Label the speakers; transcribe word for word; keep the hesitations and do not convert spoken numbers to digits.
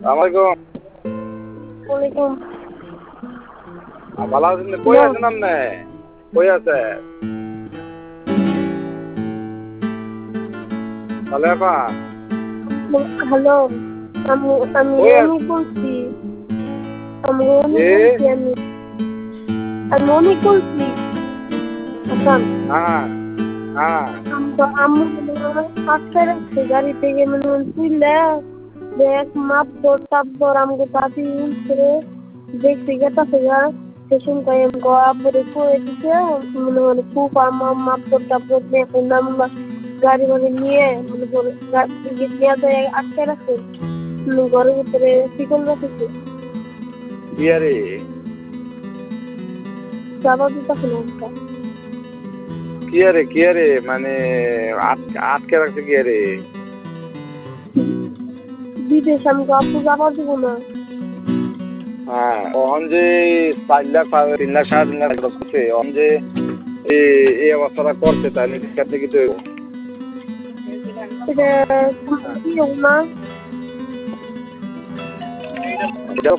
Speaker 1: আমাইকুম
Speaker 2: ওয়ালাইকুম
Speaker 1: ভালো আছেন? কই আছেন আপনি? কই আছে ভালো এখন?
Speaker 2: হ্যালো আমি আমি
Speaker 1: কই
Speaker 2: অনেক
Speaker 1: আছেন?
Speaker 2: বলছি আমি অনেক
Speaker 1: জি
Speaker 2: বলছি আমি আমি অনেক বলছি হাসান
Speaker 1: হ্যাঁ হ্যাঁ
Speaker 2: আমি তো আম্মু আটকায় রাখছে গাড়ি থেকে মনে হয় তুইলে দেখ মাপদর টাপদর আমাকে দাদি উঠছে দেখছি গেতাছে গা সেসম কয়ে আব্বুরে কয়ে দিছে মনে হয় খুব আমার মাপদর টাপদর দেখে নাম গাড়ি মানে নিয়ে মনে করে নিয়ে যায় আটকায় রাখছে ঘরের ভিতরে শিকল রাখছে
Speaker 1: কি আরে
Speaker 2: যাবার দিতেছে না একটা
Speaker 1: কি আরে কি আরে মানে আট- আটকে রাখছে কি আরে?
Speaker 2: বিদেশ আমি তো আব্বু যাবার দিব না
Speaker 1: হ্যাঁ ওহন যে চার লাখ পা- তিন লাখ সাড়ে তিন লাখ খরচ করছে ওহন যে এই এই অবস্থাটা করছে তাহলে কেমনি কিছু হইব?
Speaker 2: এটা কি হোক না
Speaker 1: এটাও